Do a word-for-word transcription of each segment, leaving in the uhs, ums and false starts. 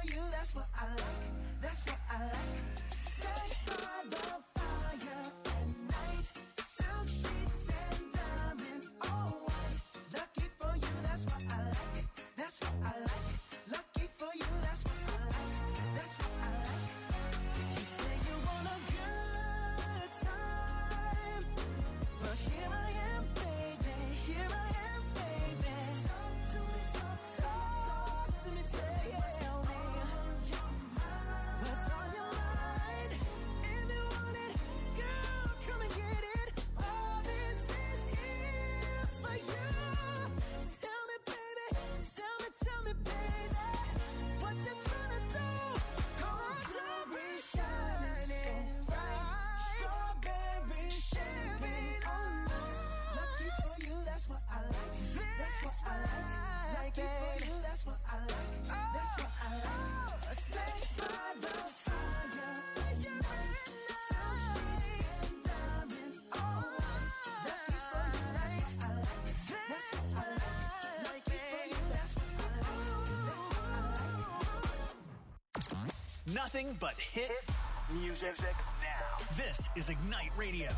you, that's what I like. That's what I like. Sex by the fire at night. Silk sheets and diamonds, all white. Lucky for you, that's what I like. That's what I like. Lucky for you, that's what I like. That's what I like. You say you want a good time, but here I am, baby. Here I am, baby. Talk to me, talk to me, talk to me, tell me what's on your mind. What's on your mind? If you want it, girl, come and get it. All this is here for you. Tell me, baby, tell me, tell me, baby, what you tryna do? Strawberry shining bright, strawberry champagne on us. Lucky for you, that's what I like. That's what I like. Lucky for you, that's what I like. That's what I like. Sex by the fire, night, silk sheets and diamonds, all white. Lucky for you, that's what I like. That's what I like. Lucky for you, that's what I like. That's what I like. Nothing but hit music now. This is Ignite Radio.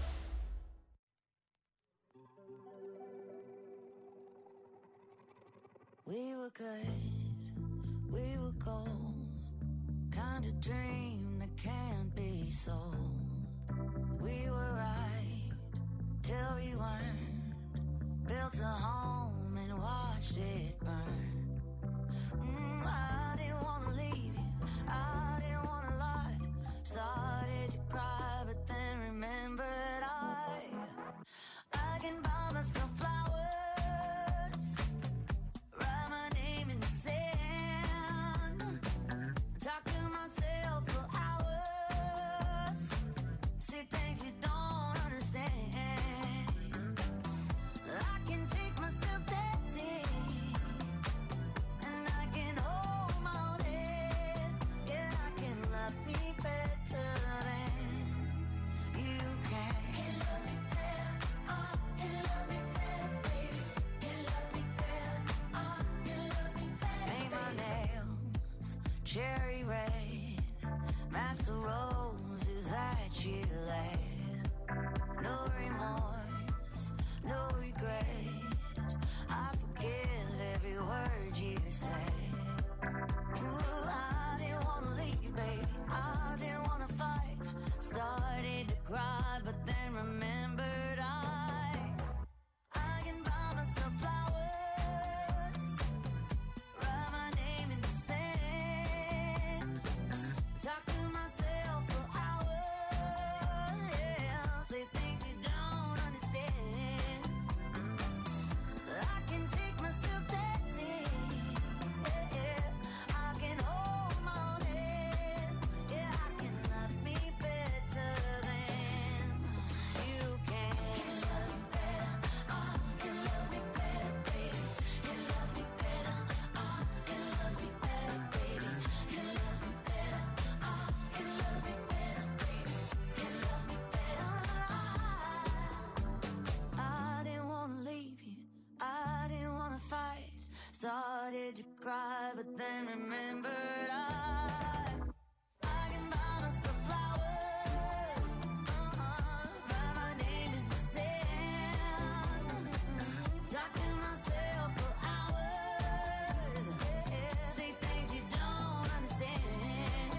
We were good, we were gold, kind of dream that can't be sold. We were right till we weren't, built a home and watched it burn. Mm, I didn't want to leave you, I didn't want to lie. Started to cry, but then remembered I, I can buy myself flowers, write my name in the sand, talk to myself for hours, see things you don't understand. I can take myself dancing, and I can hold my own head. Yeah, I can love me better than you can. Can love me better, oh, can love me better, baby. Can love me better, oh, can love me better. Paint my nails cherry red, match the roses that you laid. No remorse, no regret. I forgive every word you say. Ooh, I didn't wanna leave, baby. I didn't wanna fight. Started to cry, but then remembered I, I can buy myself flowers, write my name in the sand, talk to myself for hours, yeah, say things you don't understand. I can take myself dancing, yeah, yeah. I can hold my own head, yeah, I can love me better than you can. Can love me better, oh, can love me better, baby. Can love me better, oh, can love me better, baby. Can love me better, oh, can love me better, baby. Can love me better, oh. I didn't wanna leave you, I didn't wanna fight. Started to cry, but then remembered I, I can buy myself flowers, uh-uh, write my name in the sand, talk to myself for hours, yeah, say things you don't understand.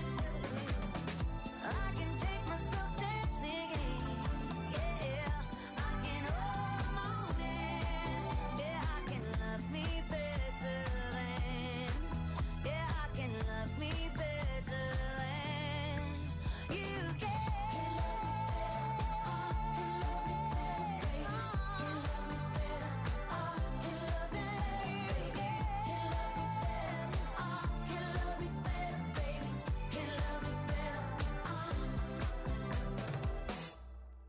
I can take myself dancing, yeah, I can hold my own hand, yeah, I can love me better than, yeah, I can love me better than you can. Can love me better, oh, can love me better, baby. Can love me better, oh, can love me better, oh.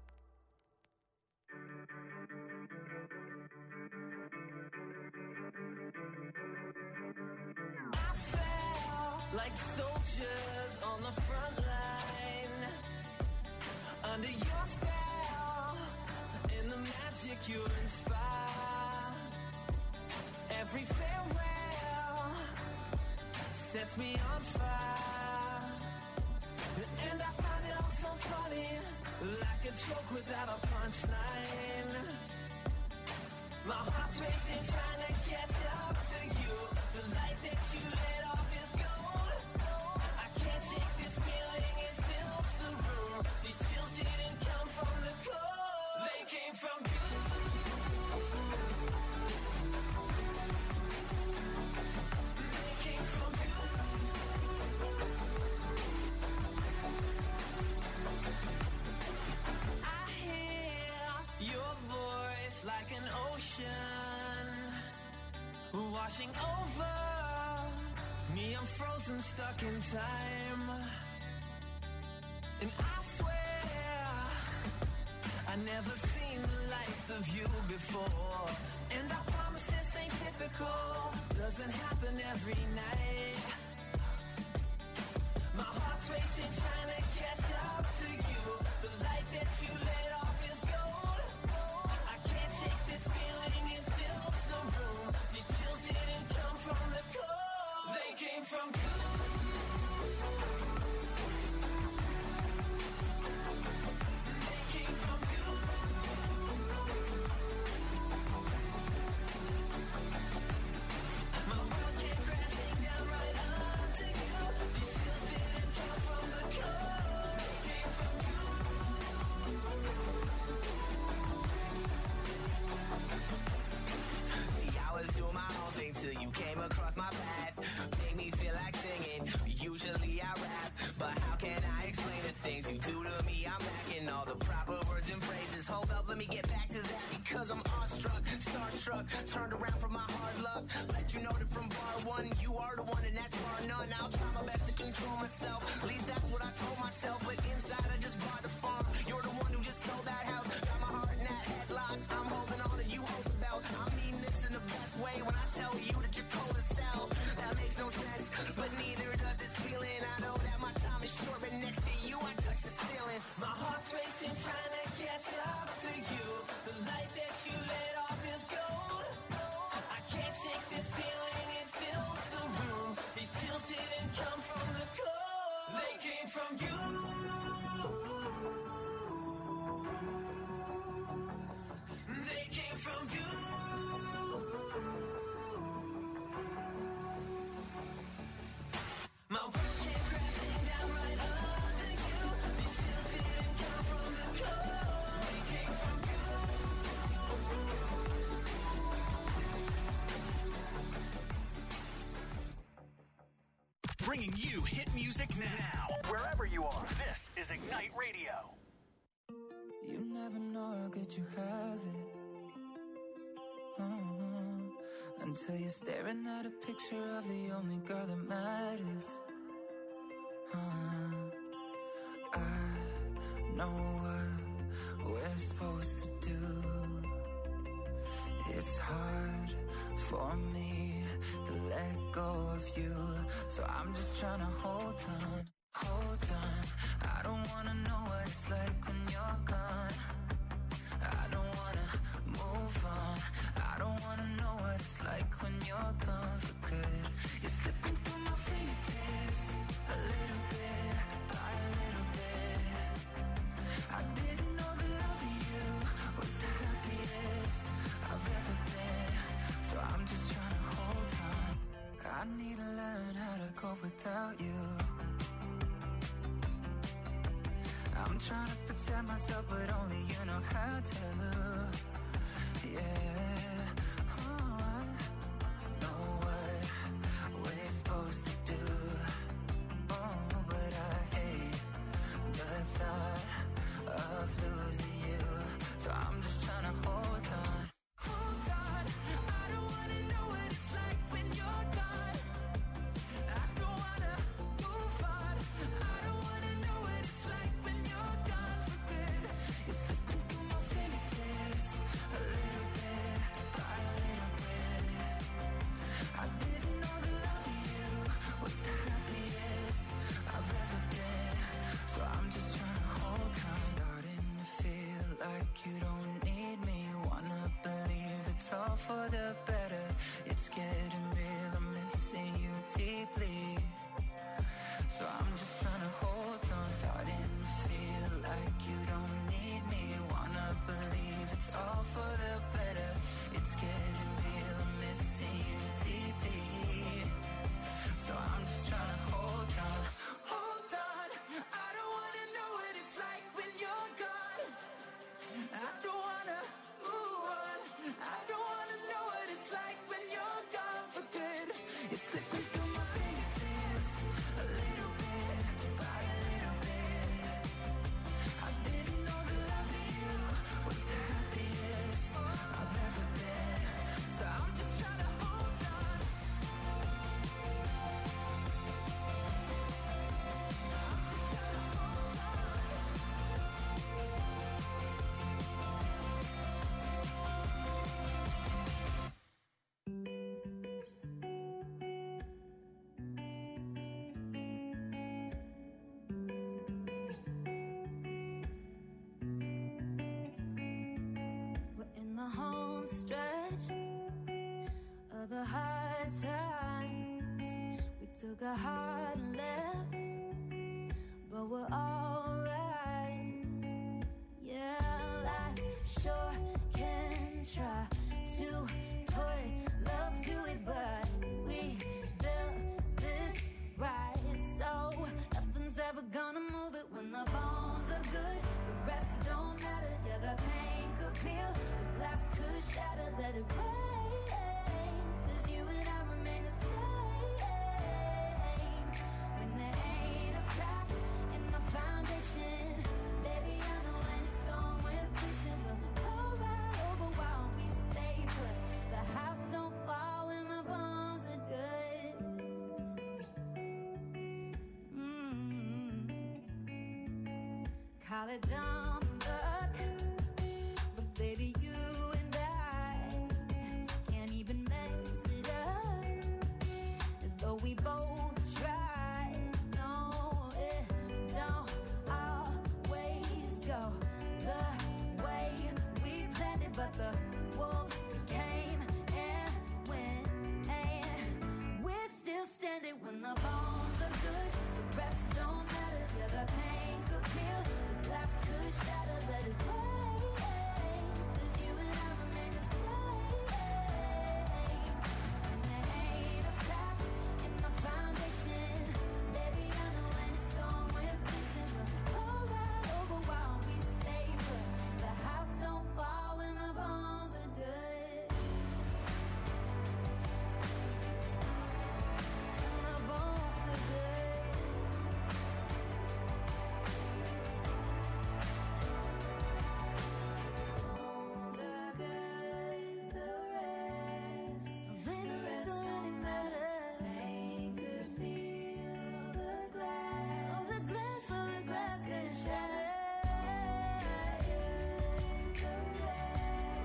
I felt like soldiers on the front line, under your spell, in the magic you inspire. Every farewell sets me on fire. And I find it all so funny, like a joke without a punchline. My heart's racing, trying to catch up to you. The light that you let off is gold. I can't shake this feeling, it fills the room. These chills didn't come from the cold, they came from you. They came from you. I hear your voice like an ocean washing over me. I'm frozen, stuck in time. And I swear I never seen the likes of you before. And I promise this ain't typical, doesn't happen every night. My heart's racing, trying to catch up to you. The light that you let off is gold. I can't shake this feeling, it fills the room. These chills didn't come from the cold, they came from you. They came from you. My world came crashing down right under you. These chills didn't come from the cold, they came from you. See, I was doing my own thing till you came across my path. Made me feel like singing. Usually I rap, but how can I explain the things you do to me? I'm lacking all the proper words and phrases. Hold up, let me get back to that because I'm awestruck, starstruck, turned around from my hard luck. Let you know that from bar one, you are the one and that's bar none. I'll try my best to control myself. At least that's what I told myself. But inside I just bought the farm. You're the one who just sold that house. Got my heart in that headlock. I'm holding on and you hold the belt. I mean this in the best way when I tell you that you're cold as hell. That makes no sense, but neither does this feeling. I know that my time is short, but next to you I touch the ceiling. My heart's racing, trying to catch up to you. The light that you let off is gold. I can't shake this feeling, it fills the room. These chills didn't come from the cold, they came from you. They came from you. My world came crashing down right under you. These chills didn't come from the cold, they came from you. Bringing you hit music now, wherever you are. This is Ignite Radio. You never know how good you have it. Uh-huh. Until you're staring at a picture of the only girl that matters. Uh-huh. I know what we're supposed to do. It's hard for me to let go of you, so I'm just trying to hold on, hold on. I don't wanna know what it's like when you're gone. I don't wanna move on. I don't wanna know what it's like when you're gone for good. You're slipping through my fingertips, a little bit by a little bit. I didn't know the love of you was the happiest I've ever been, so I'm just trying to hold on. I need to learn how to cope without you. I'm trying to protect myself, but only you know how to. Yeah, oh, I know what we're supposed to do. Oh, but I hate the thought of losing you, so I'm just trying to hold on. Hold on, I don't wanna know what it's like when you're gone. I don't wanna move on. I don't wanna know what it's like when you're gone for good. You're slipping through my fingertips. It's slipping through my fingertips, a little bit, by a little bit. I didn't know the love of you was the happiest I've ever been. So I'm just trying to hold on. I'm just trying to hold We're in the home stretch of the hard times. We took a hard left, but we're alright. Yeah, life sure can try to put love through it, but we built this right, so nothing's ever gonna move it. When the bones are good, the rest don't matter. Yeah, the pain could peel, the glass could shatter. Let it rain, 'cause you and I remain the same. When there ain't a crack in the foundation, baby, I know when it's gone, we're fixing. We'll go right over while we stay put. The house don't fall when the bones are good. Mm. Call it dumb luck, but baby, you and I can't even mess it up. Though we both try, no, it don't always go the way we planned it. But the wolves came and went, and we're still standing. When the bones are good, the rest don't matter. Yeah, the pain could peel, the glass could shatter. Let it rain, 'cause you and I remain the same. When there ain't a crack in the foundation, baby, I know when it's gone, we're fixing. We'll go right over while we stay put. The house don't fall when the bones are good. And the bones are good. Bones are good, the rest, the rest don't really matter. Pain could peel the glass, oh, the glass, oh, the glass could shatter. The rest,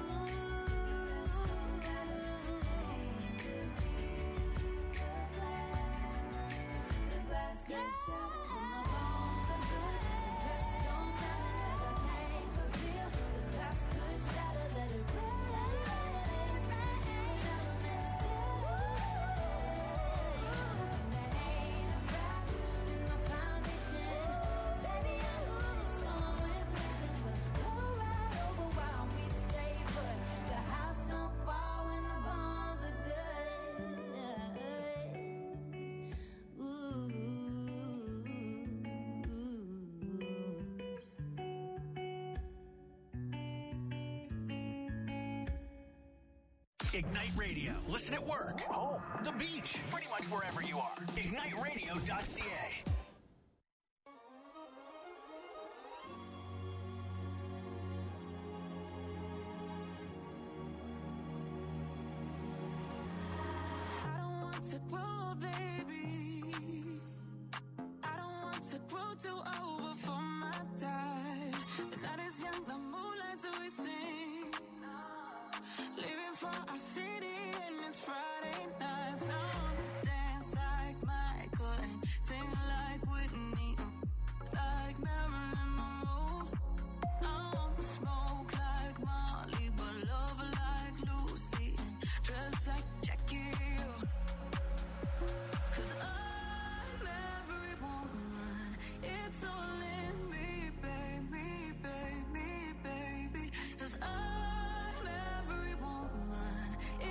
pain could peel the glass, the glass could shatter. When the bones are good, the rest don't matter. The pain could peel, the glass could shatter. Let it rain, let it rain, never miss it. There ain't a crack in the foundation, baby, I know when it's gone, we're missing. We'll go right over while we stay put. The house don't fall when the bones are good. Ooh. Ignite Radio. Listen at work, home, the beach, pretty much wherever you are. ignite radio dot c a. I don't want to grow, baby. I don't want to grow too old before my time. The night is young, the moonlight's twisting. Living for our city and it's Friday night. So I wanna dance like Michael and sing like Whitney, like Marilyn Monroe. I wanna smoke like Molly, but love like Lucy and dress like Jackie Hill. 'Cause I'm every woman, it's all in me, baby, baby, baby. 'Cause I'm every woman,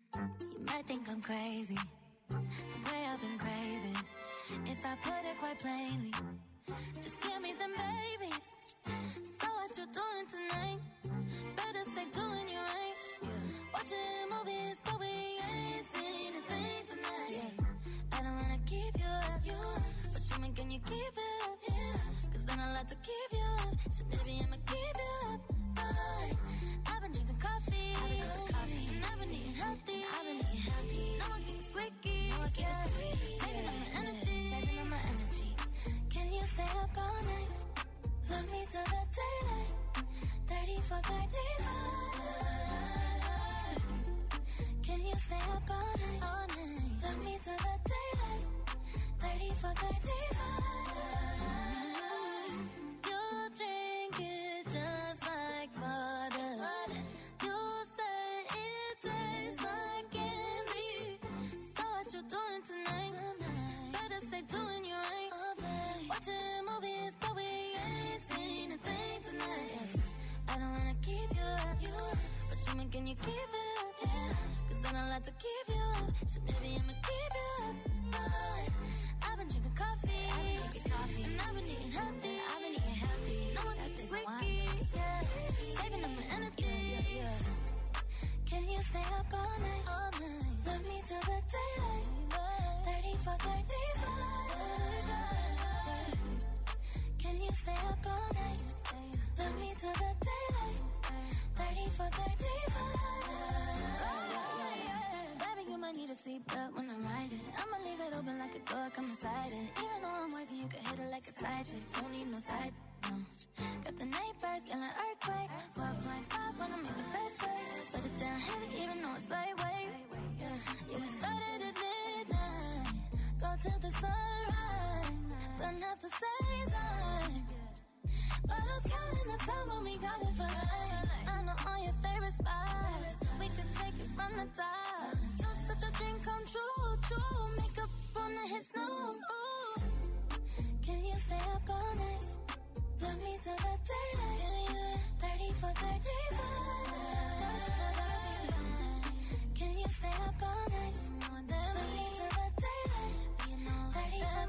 You might think I'm crazy, the way I've been craving. If I put it quite plainly, just give me them babies. So what you doing tonight? Better stay doing you right. Watching movies, but we ain't seen a thing tonight. Yeah. I don't wanna keep you up, you up. But show me, can you keep it up? Yeah. Cause then I'll have to keep you up. So maybe I'ma keep you up. Right. I've been drinking coffee, I've been drinking coffee. And I've been eating healthy, I've been eating healthy. No one keeps squeaky, no one keeps squeaky. Saving up my energy, saving up my energy. Can you stay up all night? Love me till the daylight. thirty for thirty-five. Can you stay up all night? All night. Love me till the daylight. thirty for thirty-five. You drink it just like water. You say it tastes like candy. So what you doing tonight? Better stay doing you right. Watching movies, but we ain't seen a thing tonight. I don't wanna keep you up, you up. But show me, can you keep it up? Yeah. Cause then I'll have to keep you up. So maybe I'ma keep you up. Right. I've been drinking coffee, I've been drinking coffee. And I've been eating healthy, I've been eating healthy. No one keeps squeaky, yeah. Saving up my energy, yeah, yeah. Can you stay up all night? All night. Love me till the daylight. thirty for thirty-five. Can you stay up all night? Love me till the daylight. thirty for thirty-five. Baby, you might need a seatbelt when I'm riding. I'ma leave it open like a door, come inside it. Even though I'm wavy, you can hit it like a side chick. Don't need no side, no. Got the night birds, yelling earthquake. four point five wanna make the best shake. Put it down heavy, even though it's lightweight. Yeah, we started at midnight. Go till the sunrise. Turn out the same time. But I was counting the time when we got it for life. I know all your favorite spots. We could take it from the top. You're such a dream come true, true. Makeup on the hit snooze. Ooh. Can you stay up all night? Love me till the daylight. thirty for thirty-five. Can you stay up all night? Love me till the daylight. thirty for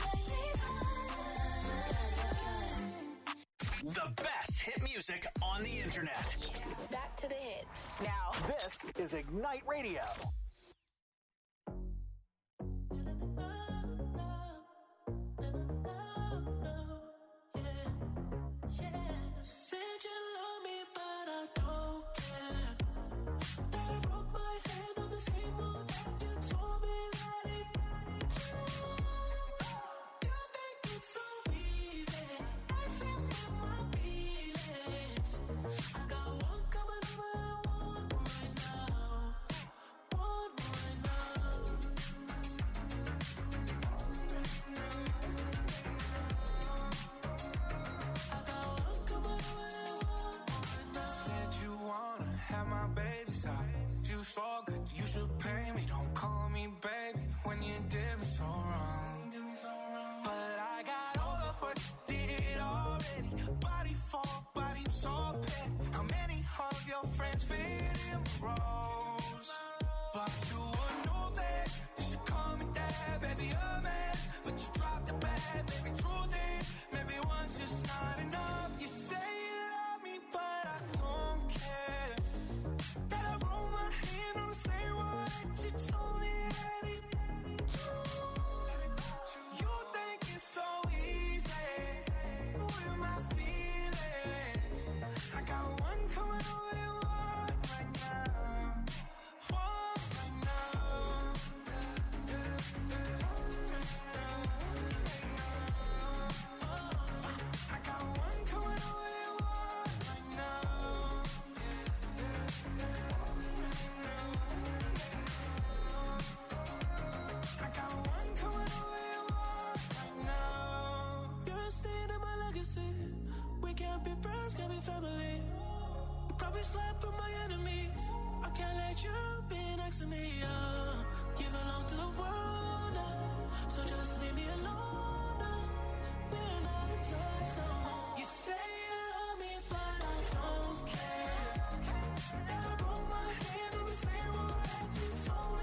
thirty-five. The best hit music on the internet. Back to the hits. Now, this is Ignite Radio. Said you love me, but I don't care. Then I broke my hand on the table, and you told me that it mattered you. You think it's so easy, messing with my feelings. I got one coming over and one right now. One right now. I got one coming over and one right now. Said you wanna have my baby's out. You so good, you should pay me. Don't call me baby when you did me so wrong. But I got all of what you did already. Body for body, so petty. How many of your friends fit in the roles? But you would know that you should call me dad, baby, a man. But you dropped the bad, baby, truth is, maybe one's just not enough. You say you love me, but I don't care. That I roll my hand on the same one that you told me that it mattered you. You think it's so easy with my feelings. I got one coming over and one right now. One right now. I got one coming over and one right now. I got one coming over and one right now. You're a stain in my legacy. We can't be friends, can't be family. You probably slept with my enemies. I can't let you be next to me. Uh, you belong to the world now, so just leave me alone now. We're not in touch no more. You say you love me, but I don't care. And I broke my hand on the same one that you told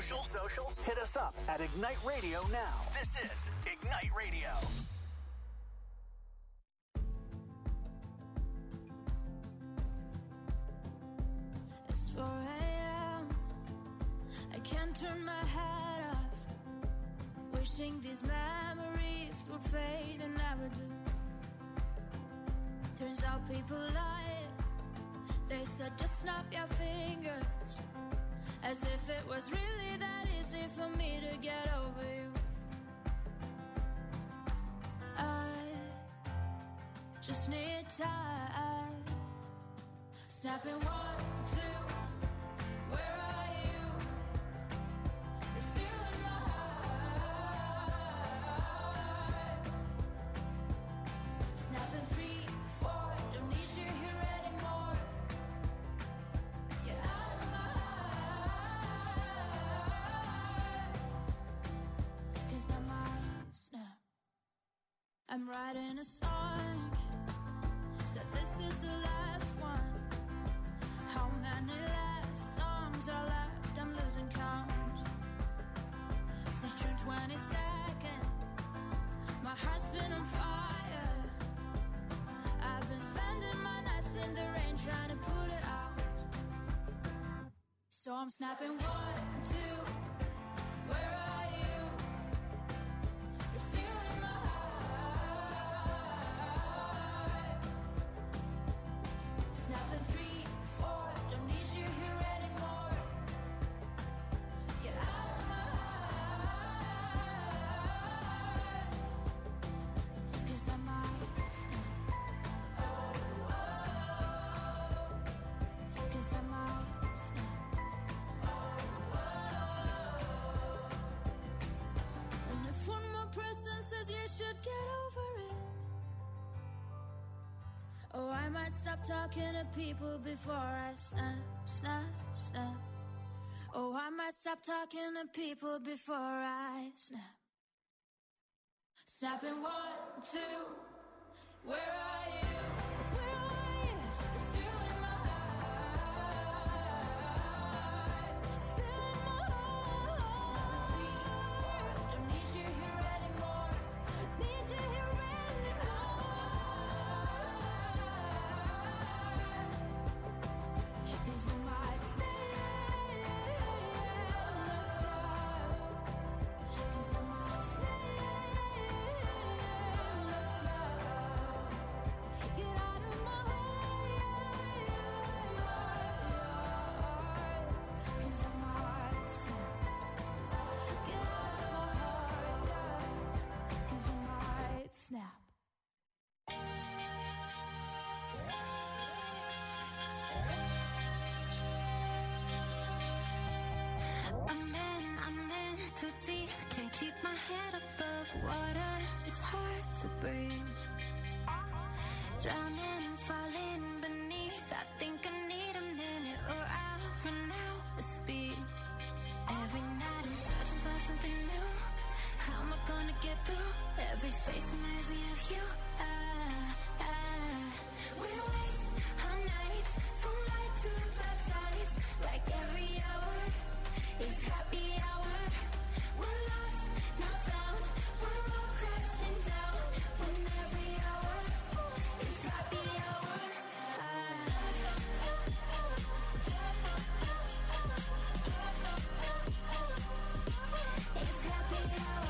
social? Social? Hit us up at Ignite Radio now. This is Ignite Radio. It's four a.m. I can't turn my head off. Wishing these memories would fade and never do. Turns out people lie. They said just snap your fingers, as if it was really that easy for me to get over you. I just need time. Snapping one, two, where are you? You're still in my heart. Snapping three, four, don't need you here anymore. Get out of my heart. 'Cause I might snap. I'm writing a song. Said this is the last one. How many last songs are left? I'm losing count. Since June twenty-second, my heart's been on fire. I've been spending my nights in the rain trying to put it out. So I'm snapping one, two, where are you? You're still in my heart. Snapping three, four, don't need you here anymore. Get out of my heart. 'Cause I might snap. Oh, oh. 'Cause I might snap. Oh, oh. And if one more person says you should get over it, oh, I might stop talking to people before I snap, snap, snap. Oh, I might stop talking to people before I snap. Snapping one, two, where are you? Where are you? You're still in my heart. Still in my heart. Three, four, don't need you here anymore. Need you here anymore. 'Cause I might stay, not stop. 'Cause I might stay, not stop. Get out of my heart. 'Cause I might snap. Get out of my heart, yeah. 'Cause I might snap. I'm in, I'm in too deep. Can't keep my head above water. It's hard to breathe. Drowning, falling beneath. I think I need a minute or I'll run out of speed. Every night I'm searching for something new. How am I gonna get through? Every face reminds me of you. Ah, ah. We waste our nights from light to dark sides. Like every hour is happy hour. We're lost, not found. We're all crashing down. When every hour is happy hour. It's happy hour.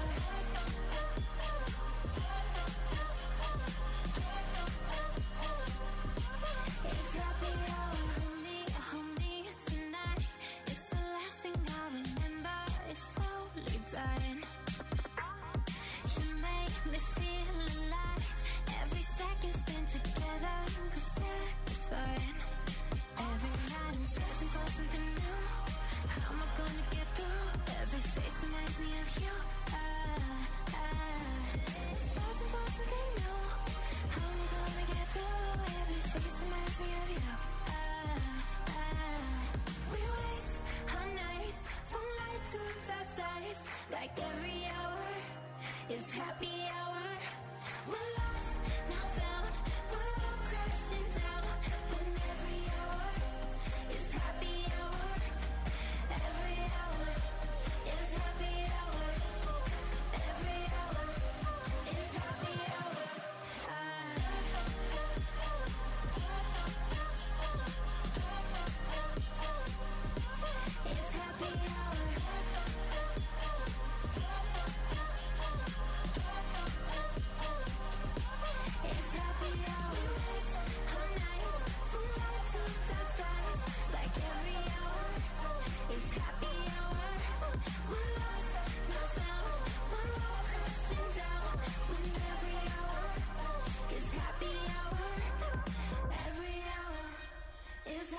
It's happy hour. Hold me, hold me tonight. It's the last thing I remember. It's slowly dying. You make me feel alive. Every second spent together was satisfying. Every night I'm searching for something new. How am I gonna get through? Every face reminds me of you. Ah, ah. Searching for something new. How am I gonna get through? Every face reminds me of you. Ah, ah. We waste our nights from light to dark sides. Like every hour is happy hour. We're lost, not found. We're all crashing down. When every hour is happy hour. Every hour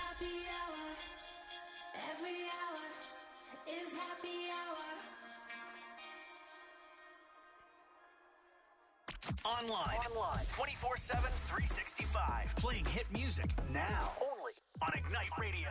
happy hour. Every hour is happy hour. Online. Online. twenty-four seven, three sixty-five. Playing hit music now. Only on Ignite Radio.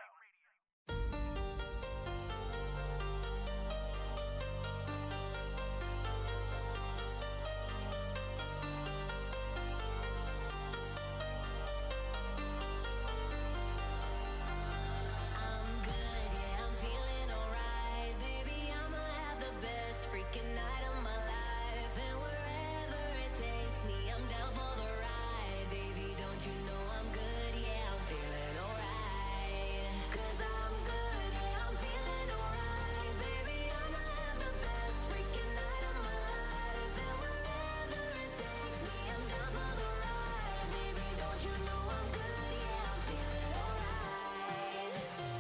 I'm good, yeah, I'm feeling alright. Baby, I'ma have the best freaking night of my life. And wherever it takes me, I'm down for the ride. Baby, don't you know I'm good, yeah, I'm feeling alright. 'Cause I'm good, yeah, I'm feeling alright. Baby, I'ma have the best freaking night of my life. And wherever it takes me, I'm down for the ride. Baby, don't you know I'm good, yeah, I'm feeling alright.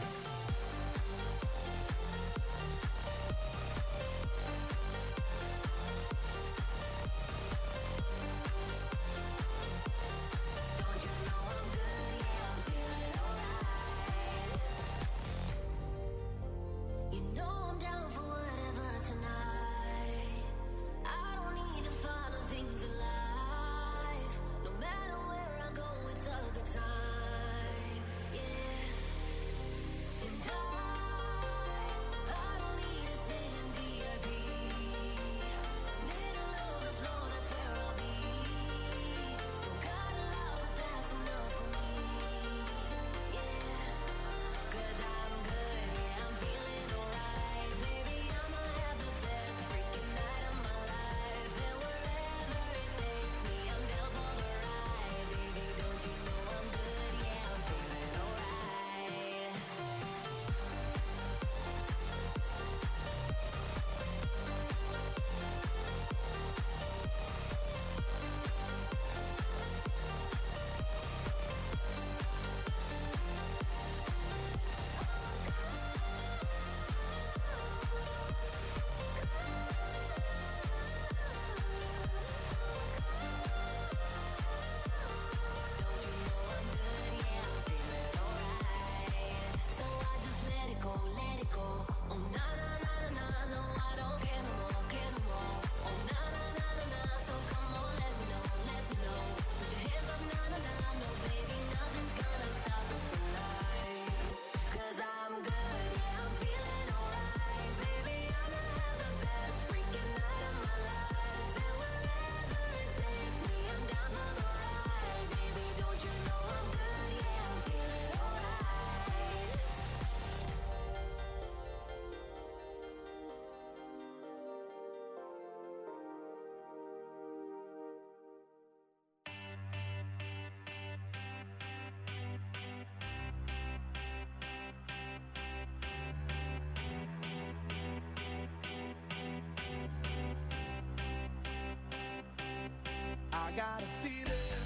Don't you know I'm good, yeah, I'm feeling alright. You know I'm down for whatever tonight. I don't need to follow things in life. No matter where I go, it's a good time. Yeah. And I, I don't need to sit in V I P. Middle of the floor, that's where I'll be. Don't got a lot, but that's enough for me. Yeah. 'Cause I'm good, yeah, I'm feeling alright. Baby, I'ma have the best freaking night of my life. And wherever it takes me, I'm down for the ride. Baby, don't you know I'm good, yeah, I'm feeling alright. Don't you know I'm good, yeah, I'm feeling alright. So I just let it go, let it go. Oh na na na na na, no I don't care no more, care no more. Oh na na na na na, so come on, let me know, let me know. Put your hands up, na na na, no baby, nothing's gonna stop us tonight. 'Cause I'm good, yeah, I'm feeling alright. Baby, I'ma have the best freaking night of my life. And wherever it takes me, I'm down for the ride. Baby, don't you know I'm good, yeah, I'm feeling alright. I got a feeling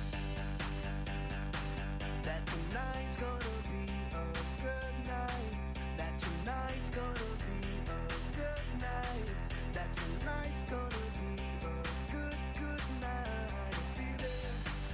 that tonight's gonna be a good night. That tonight's gonna be a good night. That tonight's gonna be a good, good night. A feeling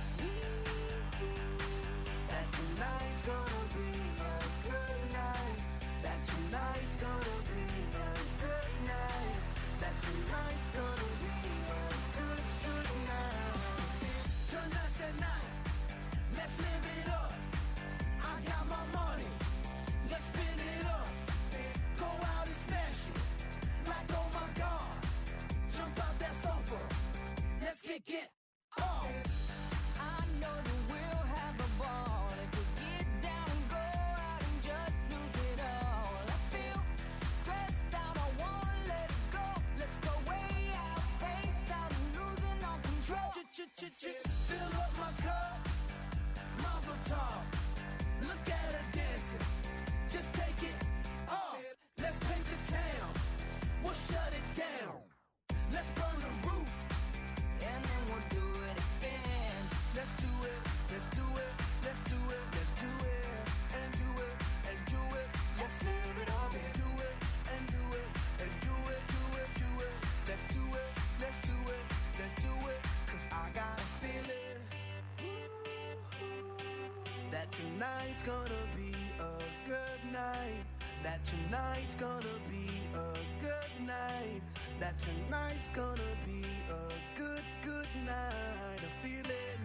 that tonight's gonna be a good night. That tonight's gonna be a good night. That tonight's gonna be a good, good night. Tonight's the night. Let's live it up. I got my money. Let's spin it up. Go out and smash it. Like, oh my God. Jump out that sofa. Let's kick it off. I know that we'll have a ball if we get down and go out and just lose it all. I feel stressed out, I wanna let it go. Let's go way out, spaced out and losing all control. Ch-ch-ch-ch. Fill up my cup. Mazel tov. Look at her dancing. Just take it off. Let's paint the town. We'll shut it down. Let's burn the roof. And then we'll do it again. Let's do it. Let's do it. Let's do it. Let's do it. And do it. And do it. Let's live it up. And do it. And do it. And do it. Do it. Do it. Let's do it. Let's do it. Let's do it. 'Cause I got a feeling that tonight's gonna be a good night. That tonight's gonna be a good night. That tonight's gonna be a good, good night. I feel it.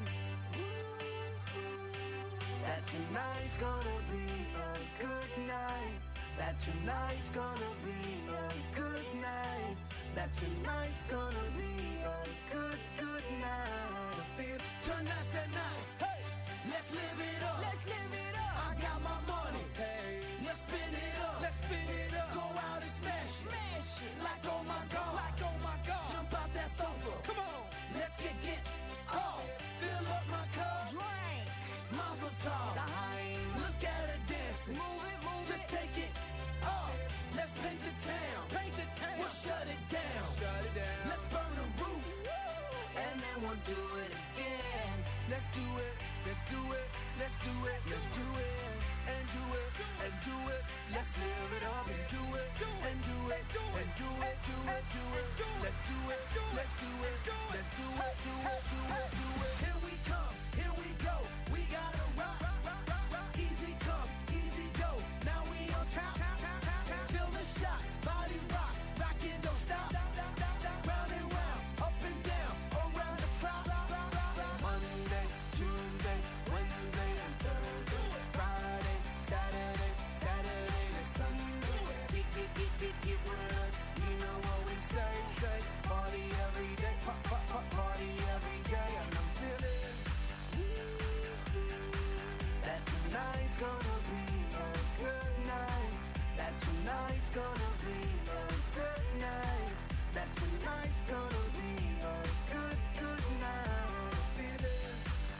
That tonight's gonna be a good night. That tonight's gonna be a good night. That tonight's gonna be a good, good night. I feel tonight's that night. Hey, let's live it up. Let's live it up. I got my money. Hey, let's spin it up. Let's spin it up. Go out and smash it. Smash it. Like oh my God. Like oh my God. Jump out that sofa. Come on. Let's get get off. Fill up my cup. Drink. Mazel tov. Look at her dancing. Move it, move Just it. take it off. Let's paint the town. Paint the town. We'll shut it down. Shut it down. Let's burn the roof. And then we'll do it again. Let's do it. Let's do it. Let's do it. Let's do it. And do it. And do it. Let's live it up and do it. And do it. And do it. Do it. Do it. Let's do it. Let's do it. Let's do it. Do it. Do it. Do it. Here we come. Here we go. We gotta rock. Easy come. Easy go. Now we on top. Feel the shot. Body rock. Rockin' don't stop. Round and round. Up and down. Around the clock. Monday, Tuesday, Wednesday, and Thursday. Friday, Saturday, Saturday to Sunday. Get, get, get, get, get with us. You know what we say, say. Party every day. Pop, pop, pop, party every day. And I'm feeling that tonight's gonna be a good night. That tonight's gonna be a good night. That tonight's gonna be a good, good night. I feel it.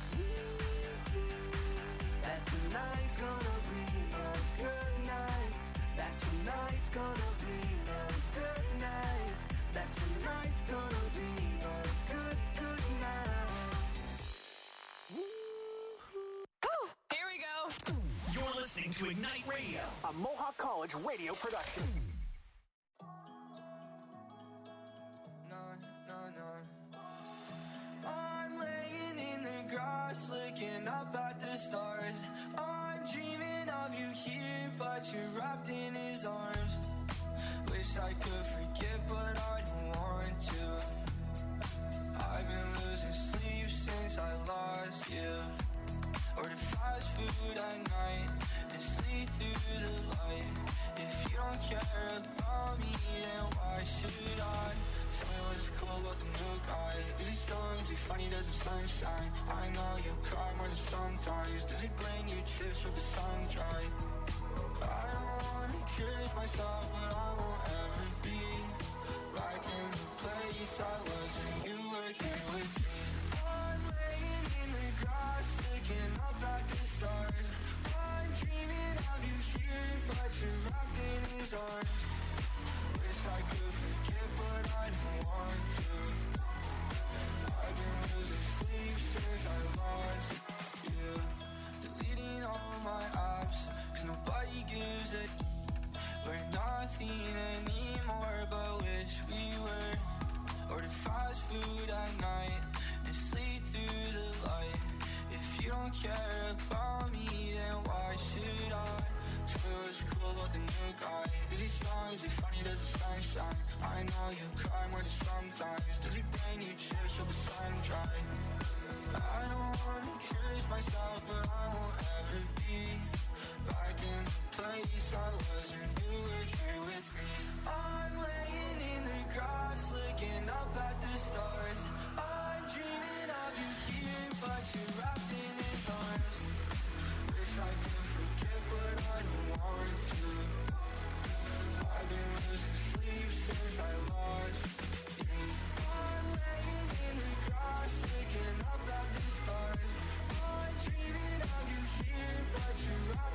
That tonight's gonna be a good night. That tonight's gonna be a good night. That tonight's gonna be a good, good night. Here we go. You're listening to Ignite Radio, a Mohawk College radio production. No, no, no. I'm laying in the grass, looking up at the stars. I'm dreaming of you here, but you're wrapped in his arms. Wish I could forget, but I don't want to. I've been losing sleep since I lost you. Order fast food at night and sleep through the light. If you don't care about me, then why should I? Tell me what's cool about the new guy. Is he strong? Is he funny? Does the sunshine? I know you cry more than sometimes. Does he bring you chips with the sun dry? I don't wanna curse myself, but I won't ever be back in the place I was when you were here with me. I'm laying in the grass, looking up at the stars. I'm dreaming of you here, but you're wrapped in his arms. Wish I could forget, but I don't want to. I've been losing sleep since I lost you. Deleting all my apps, cause nobody gives a. We're nothing anymore, but wish we were. Order fast food at night and sleep through the light. If you don't care about me, then why should I? Tell me what's cool about the new guy. Is he strong? Is he funny? Does the sunshine? I know you cry more than sometimes. Does he bring you chips with the sun dry? I don't wanna curse myself, but I won't ever be back in the place I was when you were here with me. I'm laying in the grass, looking up at the stars. I'm dreaming of you here, but you're wrapped in his arms. Wish I could forget, but I don't want to. I've been losing sleep since I lost you. I'm laying in the grass, looking up at the stars. I'm dreaming of you here, but you're wrapped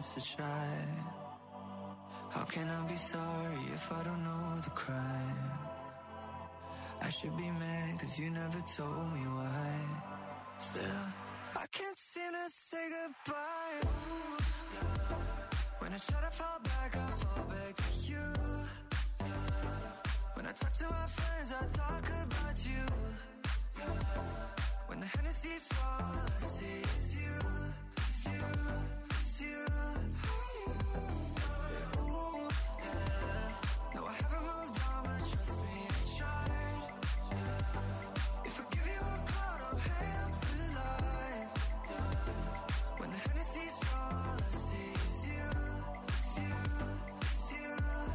chance to try. How can I be sorry if I don't know the crime? I should be mad cause you never told me why. Still, I can't seem to say goodbye. Ooh, yeah. When I try to fall back, I fall back to you. Yeah. When I talk to my friends, I talk about you. Yeah. When the Hennessy's all I see is you, is you, is you. Yeah, ooh, yeah. No, I haven't moved on, but trust me, I tried. Yeah. If I give you a call, don't hang up the line. Yeah. When the Hennessy's all I see is you, is you, is you.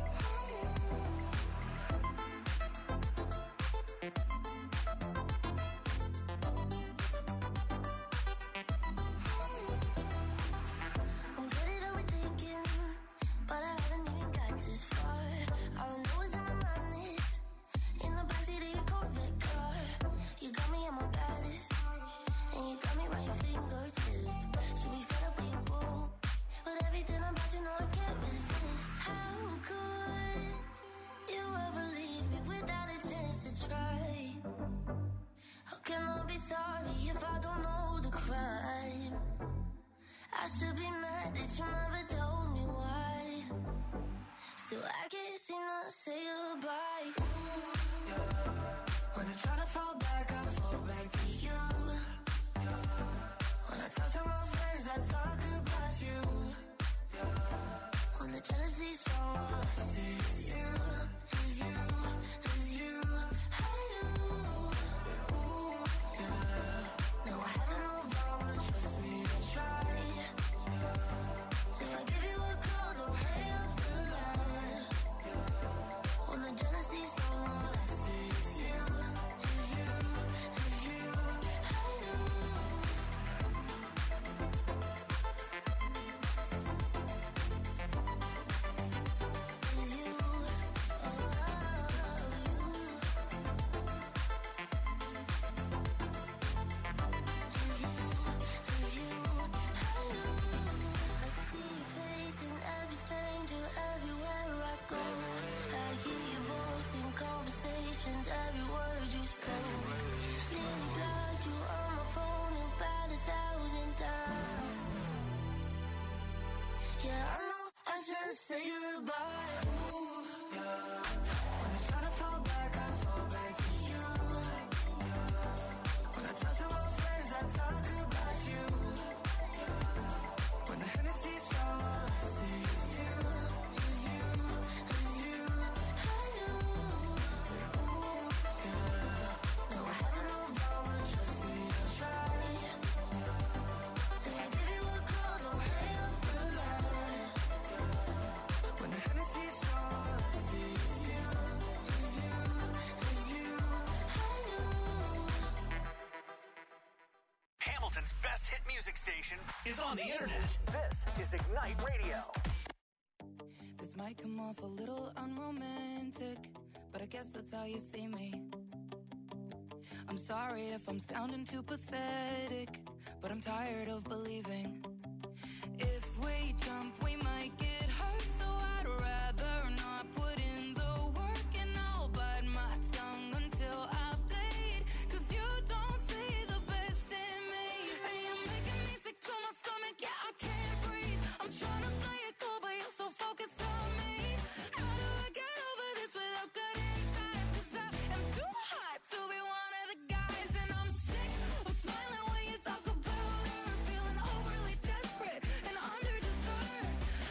I'm good at overthinking, but I haven't even got this far. All I know is in my mind is in the backseat of your Corvette car. You got me at my baddest, and you got me right your fingertip. Should be fed up with your boo, but everything about you know I can't resist. How could you ever leave me without a chance to try? How can I be sorry if I don't know the crime? I should be mad that you never told me why. Still, I can't seem to say goodbye. Ooh, yeah. When I try to fall back, I fall back to you. Yeah. When I talk to my friends, I talk about you. Yeah. When the jealousy's strong, all I see is you, is you, is you. I do. Yeah, ooh, yeah. No, I haven't moved on, but trust me, I tried. If I give you a call, don't hang up the line. When the jealousy's strong, all I see is you, is you, is you. I do. Is you, oh, you. Is you, is you. I do. I see your face in every stranger everywhere I go. I hear your voice in conversations, every word you spoke. Nearly blocked you on my phone about a thousand times. Yeah, I know I should say goodbye. Ooh, yeah. When I try to fall back, I fall back to you. Yeah. When I talk to my friends, I talk about you. Yeah. When the Hennessy's strong, all I see is you, is you, is you. I do. Ooh, yeah. No, I haven't moved on, but trust me, I tried. If I give you a call, don't hang up the line. When the Hennessy's strong, all I see is you, is you, is you. I do. Hamilton's best hit music station is on the internet. This is Ignite Radio. This might come off a little unromantic, but I guess that's how you see me. I'm sorry if I'm sounding too pathetic, but I'm tired of believing. If we jump, we might get hurt, so I'd rather not put in the work, and I'll bite my tongue until I bleed. Cause you don't see the best in me, and you're making me sick to my stomach, yeah, I can't breathe. I'm trying to play it cool, but you're so focused on me. How do I get over this without cutting ties? Cause I am too hot to be one of the guys, and I'm sick of smiling when you talk about her, feeling overly desperate and under-deserved.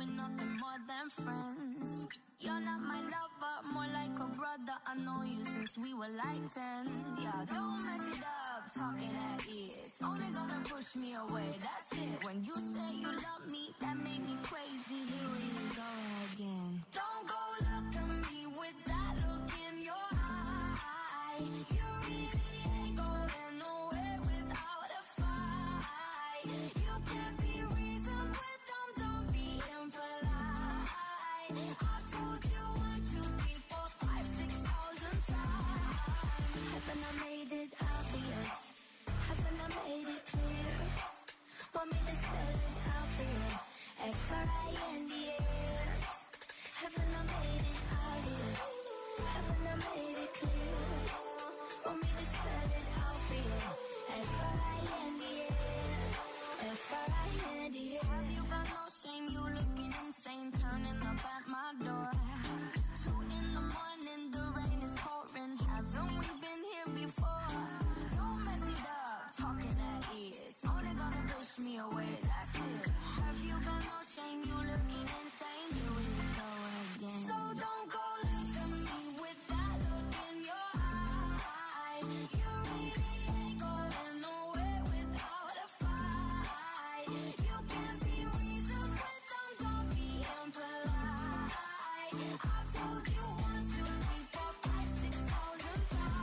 we're nothing more than friends. You're not my lover, more like a brother. I know you since we were like ten. Yeah, don't mess it up, talking at ears. Only gonna push me away, that's it. When you say you love me, that made me crazy. Here we go again. Don't go look at me with that look in your eye. You really ain't going nowhere without a fight. You can't be reasoned with them, don't be impolite. I've told you one, two, three, four, five, six thousand times. Haven't I made it obvious? Haven't I made it clear? Want me to spell it out for you? F R I N D S. Haven't I made it obvious? Haven't I made it clear? Want me to spell it out for you? F R I N D S. F R I N D S. Have you got no shame? You looking insane, turning up at my door. It's two in the morning, the rain is pouring. Haven't we been here before? Don't mess it up, talking at ears. Only gonna push me away, that's it. Have you got no shame? You looking insane, here we go again. So don't go look at me with that look in your eye. You really ain't going nowhere without a fight. You can't be reasoned with them, don't be impolite. I've told you one, two, three, four, five, six thousand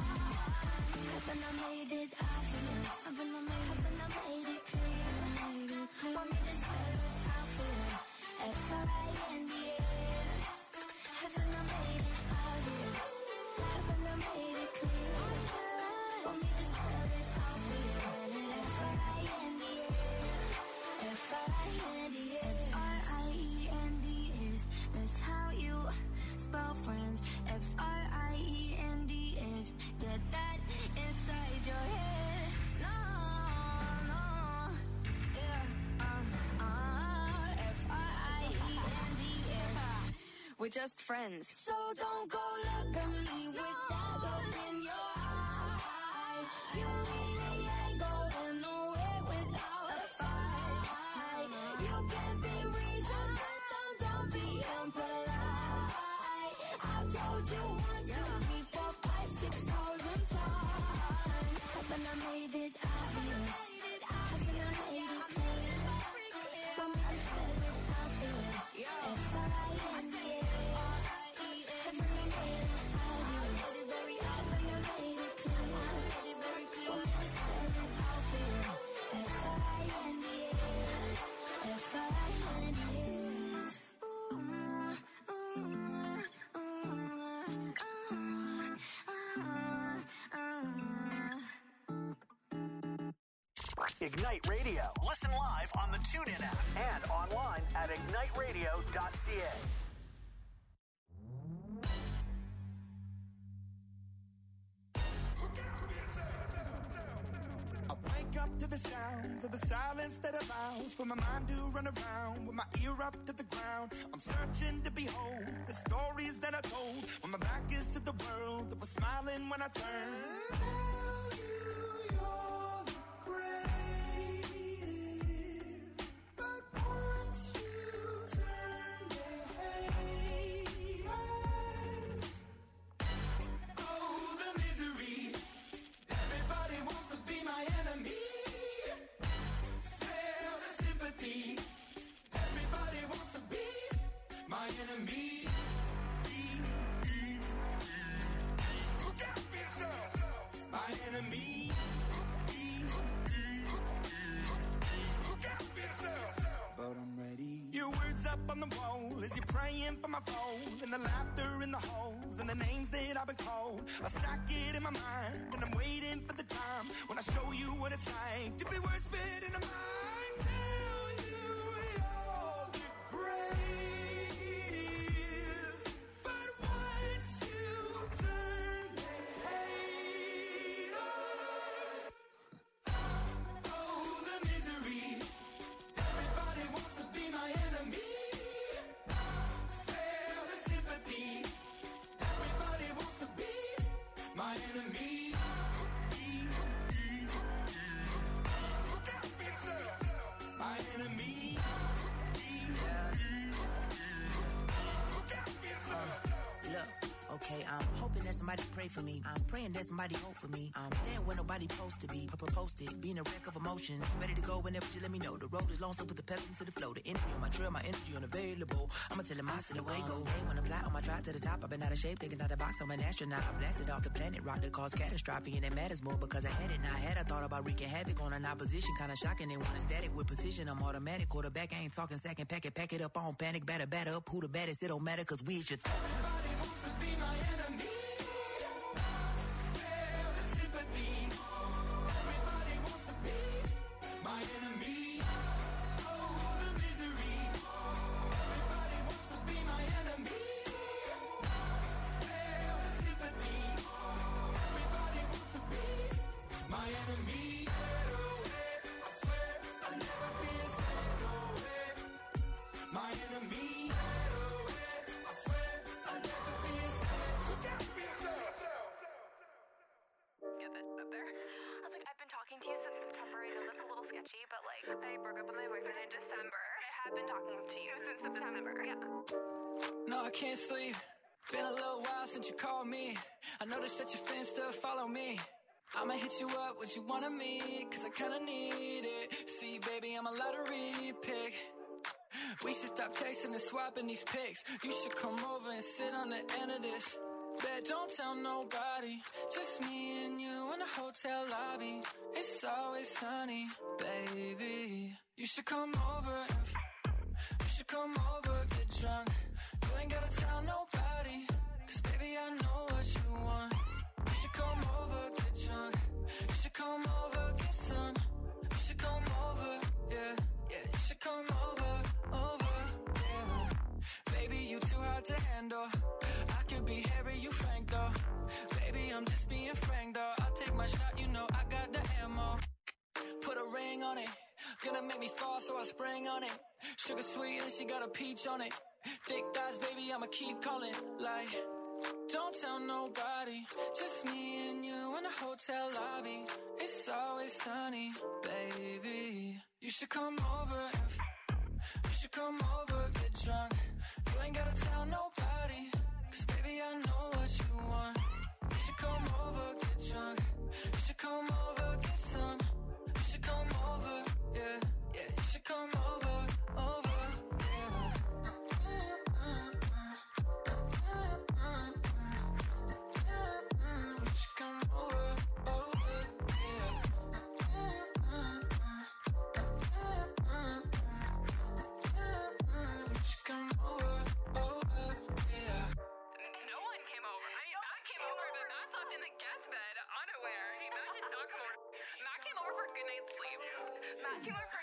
times. Haven't I made it obvious? Haven't I made, haven't I made it clear? Want me to spell it out for you? F R I N D S. Haven't I made it obvious? Haven't I made it clear? Want me to spell it out for you? F R I N D S. F R I N D S. F R I E N D S. That's how you spell friends. F R I E N D S. Get that inside your head. No, no, yeah, uh, uh, F R I E N D S. We're just friends. So don't go look at me with that look in your eye. You really ain't going nowhere without a fight. You can't be reasoned with them, don't be impolite. I've told you one, two, three, four, five, six thousand times. Haven't I made it obvious? Haven't I made it clear? Want me to spell it out for you? F R I N D S. Haven't I made it obvious? Haven't I made it clear? Want me to spell it out for you? F R I N D S. F R I N D S. Ooh, ooh, ooh, ooh, ooh. Ignite Radio. Listen live on the TuneIn app and online at ignite radio dot c a. I wake up to the sounds of the silence that allows for my mind to run around with my ear up to the ground. I'm searching to behold the stories that I told when my back is to the world that was smiling when I turned. Tell you you're the greatest, but once you turn, they hate us. Oh, the misery. Everybody wants to be my enemy. Spare the sympathy. Everybody wants to be my enemy. Look out for yourself. My enemy. Look out for yourself. But I'm ready. Your words up on the wall as you're praying for my phone, and the laughter in the halls, and the names that I've been called. I stack it in my mind, and I'm waiting for the time when I show you what it's like to be worse fit in a mind. Tell you you're the greatest, but once you turn, they hate us. Oh, the misery. Everybody wants to be my enemy. Spare the sympathy. Everybody wants to be my enemy. somebody pray for me. I'm praying that somebody hope for me. I'm staying where nobody supposed to be. Posted, being a wreck of emotions. Ready to go whenever you let me know. The road is long, so put the pedal into the flow. The energy on my trail, my energy unavailable. I'ma tell him I see the way go. Hey, when I fly on my drive to the top, I've been out of shape, thinking out the box. I'm an astronaut. I blasted off the planet, rock that caused catastrophe, and it matters more because I had it. Now I had I thought about wreaking havoc on an opposition, kinda shocking. They want a static with precision. I'm automatic, quarterback. I ain't talking second packet, pack it up on panic, batter, batter up. Who the baddest? It don't matter, cause we is your th- Everybody wants to be my enemy. Spare the sympathy. Everybody wants to be my enemy. Oh, the misery. Everybody wants to be my enemy. Spare the sympathy. Everybody wants to be my enemy. I swear I'll never be a psycho. My enemy. I swear I'll never be a psycho. Look out for yourself. Get that up there. I was like, I've been talking to you since September. I know that's a little sketchy, but like, I broke up with my boyfriend in December. I have been talking to you since September. Yeah. No, I can't sleep. Been a little while since you called me. I noticed that your fans still follow me. I'ma hit you up, what you want of me, cause I kinda need it. See, baby, I'm a lottery pick. We should stop texting and swapping these pics. You should come over and sit on the end of this. Bet don't tell nobody. Just me and you in the hotel lobby. It's always sunny, baby. You should come over and f- You should come over, get drunk. You ain't gotta tell nobody, cause baby I know what you want. You should come over, get drunk. You should come over, get some. You should come over, yeah, yeah. You should come over, over, yeah. Baby, you too hard to handle. I could be Harry, you Frank though. Baby, I'm just being frank though. I'll take my shot, you know I got the ammo. Put a ring on it. Gonna make me fall, so I spring on it. Sugar sweet and she got a peach on it. Thick thighs, baby, I'ma keep calling. Like, don't tell nobody. Just me and you in the hotel lobby. It's always sunny, baby. You should come over and f- You should come over, get drunk. You ain't gotta tell nobody, cause baby I know what you want. You should come over, get drunk. You should come over, get some. You should come over, yeah, yeah. You should come over, over, yeah. You should come over, over, yeah. You should come over, over, yeah. No one came over. I mean, Matt came over, but Matt slept in the guest bed, unaware. He, Matt did not come over. Matt came over for a good night's sleep. Matt came over for